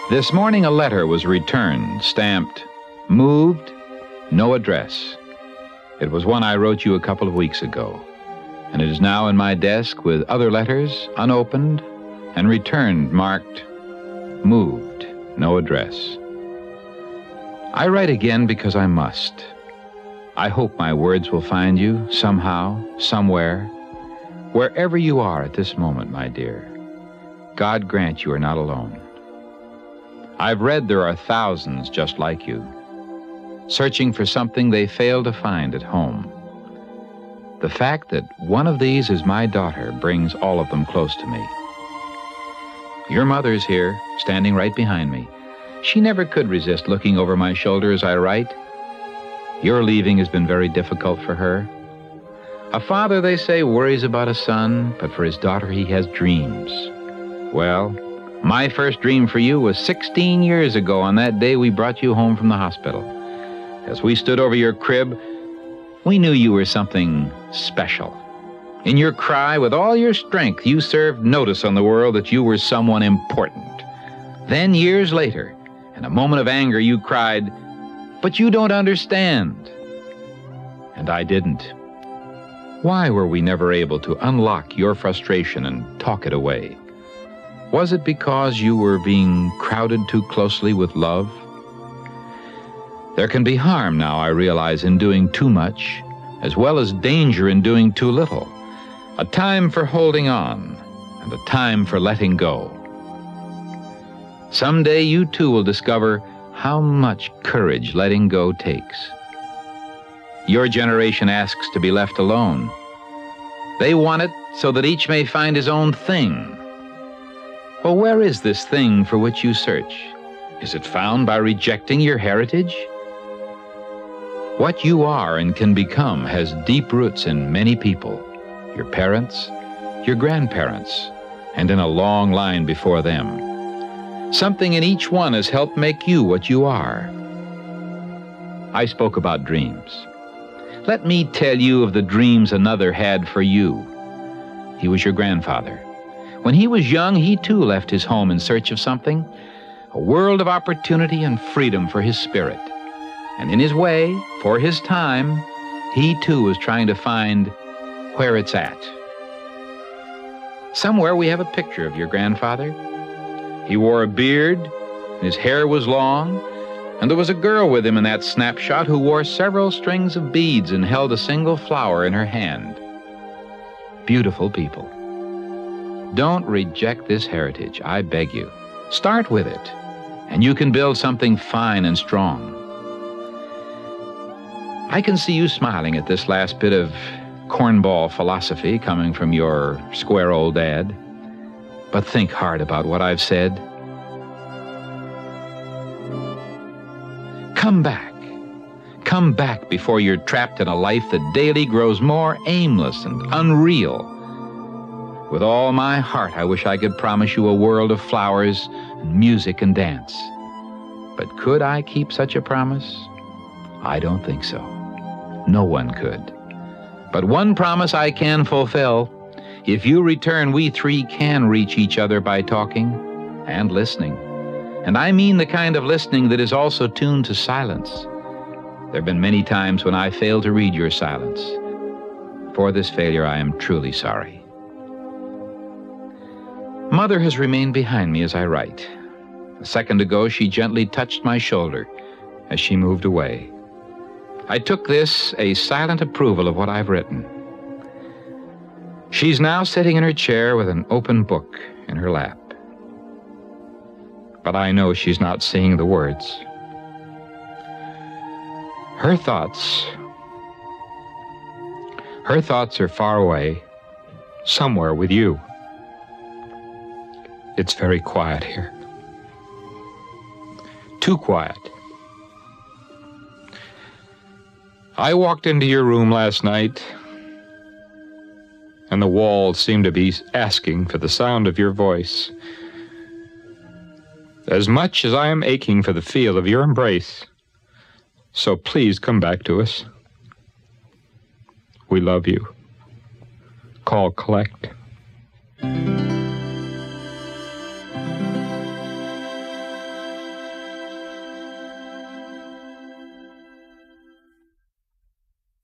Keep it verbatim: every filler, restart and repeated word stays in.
This morning a letter was returned, stamped, moved, no address. It was one I wrote you a couple of weeks ago, and it is now in my desk with other letters, unopened, and returned, marked, moved, no address. I write again because I must. I hope my words will find you somehow, somewhere, wherever you are at this moment, my dear. God grant you are not alone. I've read there are thousands just like you, searching for something they fail to find at home. The fact that one of these is my daughter brings all of them close to me. Your mother's here, standing right behind me. She never could resist looking over my shoulder as I write. Your leaving has been very difficult for her. A father, they say, worries about a son, but for his daughter he has dreams. Well, my first dream for you was sixteen years ago on that day we brought you home from the hospital. As we stood over your crib, we knew you were something special. In your cry, with all your strength, you served notice on the world that you were someone important. Then, years later, in a moment of anger, you cried, "But you don't understand." And I didn't. Why were we never able to unlock your frustration and talk it away? Was it because you were being crowded too closely with love? There can be harm now, I realize, in doing too much, as well as danger in doing too little. A time for holding on, and a time for letting go. Someday you too will discover how much courage letting go takes. Your generation asks to be left alone. They want it so that each may find his own thing. Well, where is this thing for which you search? Is it found by rejecting your heritage? What you are and can become has deep roots in many people, your parents, your grandparents, and in a long line before them. Something in each one has helped make you what you are. I spoke about dreams. Let me tell you of the dreams another had for you. He was your grandfather. When he was young, he too left his home in search of something, a world of opportunity and freedom for his spirit. And in his way, for his time, he too was trying to find where it's at. Somewhere we have a picture of your grandfather. He wore a beard, and his hair was long, and there was a girl with him in that snapshot who wore several strings of beads and held a single flower in her hand. Beautiful people. Don't reject this heritage, I beg you. Start with it, and you can build something fine and strong. I can see you smiling at this last bit of cornball philosophy coming from your square old dad. But think hard about what I've said. Come back. Come back before you're trapped in a life that daily grows more aimless and unreal. With all my heart, I wish I could promise you a world of flowers and music and dance. But could I keep such a promise? I don't think so. No one could. But one promise I can fulfill. If you return, we three can reach each other by talking and listening. And I mean the kind of listening that is also tuned to silence. There have been many times when I failed to read your silence. For this failure, I am truly sorry. Mother has remained behind me as I write. A second ago, she gently touched my shoulder as she moved away. I took this a silent approval of what I've written. She's now sitting in her chair with an open book in her lap. But I know she's not seeing the words. Her thoughts, her thoughts are far away, somewhere with you. It's very quiet here. Too quiet. I walked into your room last night, and the walls seemed to be asking for the sound of your voice. As much as I am aching for the feel of your embrace, so please come back to us. We love you. Call collect.